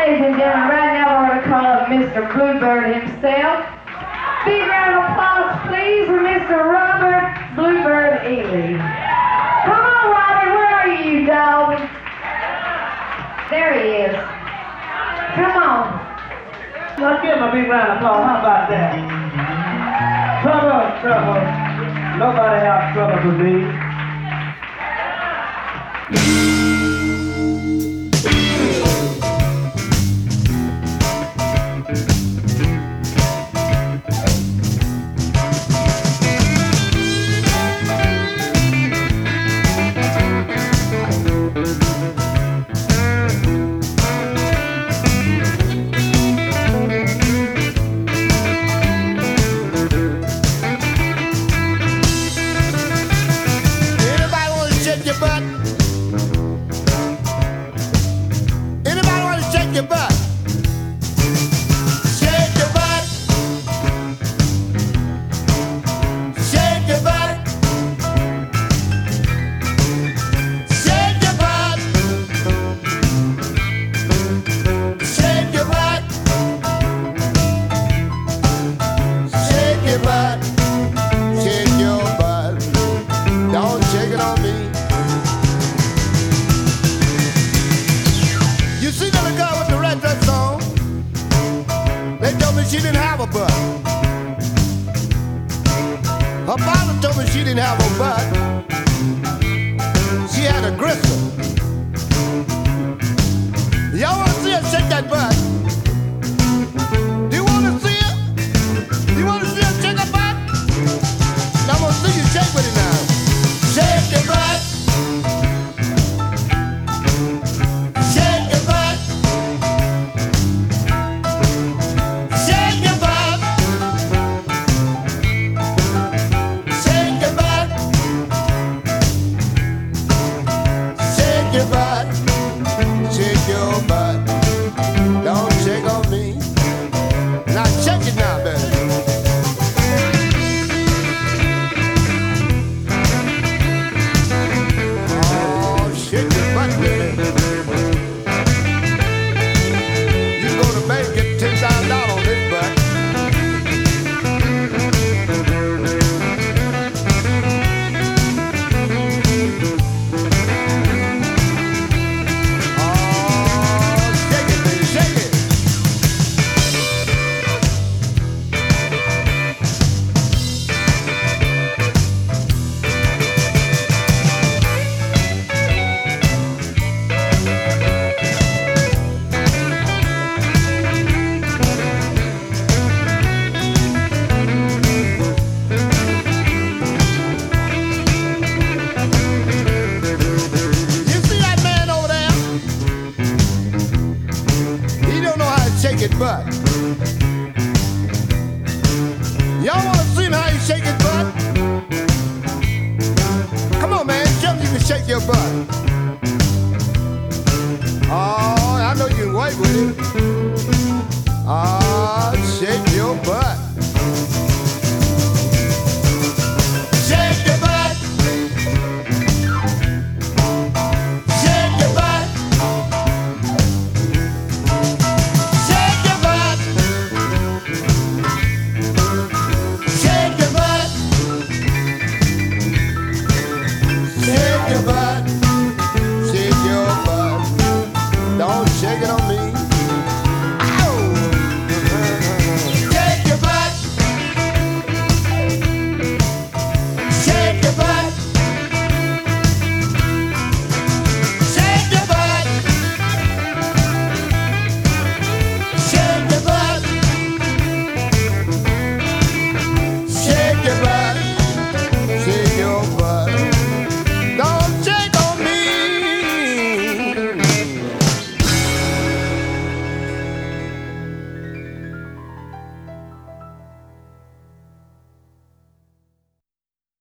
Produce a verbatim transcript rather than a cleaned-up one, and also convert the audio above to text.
ladies and gentlemen, right now we're going to call up Mister Bluebird himself. Big round of applause, please, for Mister Robert Bluebird Ely. Come on, Robert, where are you, dog? There he is. Come on. Let's give him a big round of applause. How about that? Trouble, trouble. Nobody has trouble with me. She didn't have a butt. Her father told me she didn't have a butt. She had a gristle. Y'all want to see her shake that butt? Do you want to see her? Do you want to see her shake her butt? Now I'm going to see you shake with it now. Shake your butt. Butt. Y'all want to see how you shake his butt? Come on, man, show me you can shake your butt. Oh, I know you can work with it.